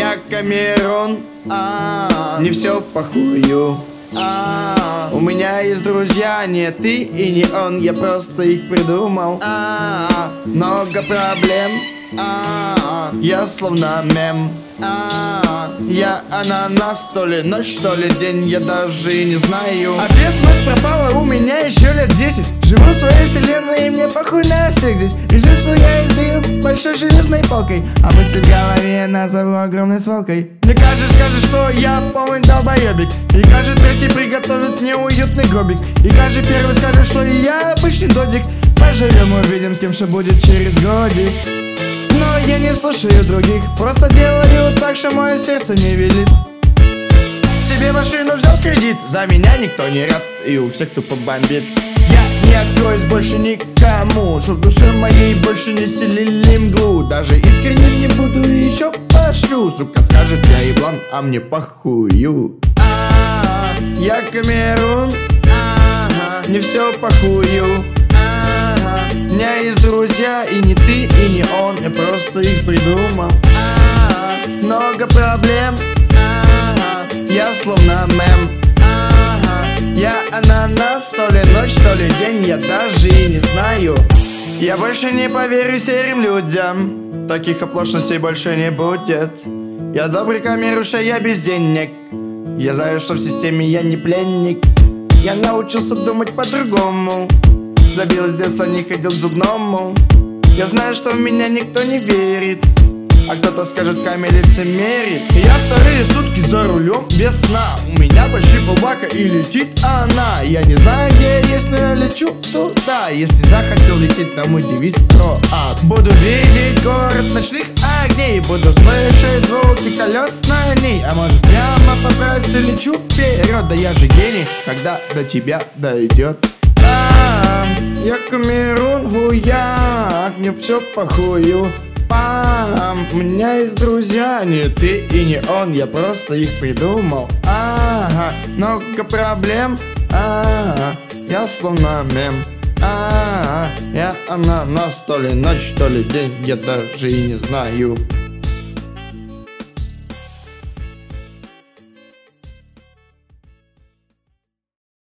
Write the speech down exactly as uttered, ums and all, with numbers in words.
Я Камерун, а, не все похую. А, у меня есть друзья, не ты и не он, я просто их придумал. А, много проблем. А, я словно мем. А, я ананас, то ли ночь, то ли день, я даже и не знаю. Ответственность пропала у меня еще лет десять. Живу в своей вселенной и мне похуй на всех здесь. Жизнь свою я избил большой железной палкой, а мысли в голове назову огромной свалкой. Мне кажется, скажет, что я полный долбоебик, и каждый третий приготовит мне уютный гробик, и каждый первый скажет, что я обычный додик. Поживем, увидим, с кем что будет через годик. Но я не слушаю других, просто делаю так, что мое сердце не велит. Себе машину взял кредит, за меня никто не рад, и у всех тупо бомбит. Я не откроюсь больше никому, чтоб в душе моей больше не селили мглу. Даже искренним не буду и еще пошлю. Сука скажет, я еблан, а мне похую. А, я Камерун, а, не все похую. У меня есть друзья, и не ты, и не он, я просто их придумал. А-а-а, много проблем. А-а-а, я словно мем. А-а-а, я ананас, то ли ночь, то ли день, я даже и не знаю. Я больше не поверю серым людям, таких оплошностей больше не будет. Я добрый Камеруша, я без денег, я знаю, что в системе я не пленник. Я научился думать по-другому, забил с детства, не ходил к зубному. Я знаю, что в меня никто не верит, а кто-то скажет, Каме лицемерит. Я вторые сутки за рулем без сна, у меня почти полбака и летит она. Я не знаю, где я есть, но я лечу туда. Если захотел лететь, там мой девиз про а. Буду видеть город ночных огней, буду слышать звуки колес на ней. А может прямо по трассе лечу вперед. Да я же гений, когда до тебя дойдет. Я Камерун, гуяк, мне все похую. Пам, у меня есть друзья, не ты и не он, я просто их придумал. Ага, много проблем. Ага, я словно мем. Ага, я ананас, то ли ночь, то ли день, я даже и не знаю.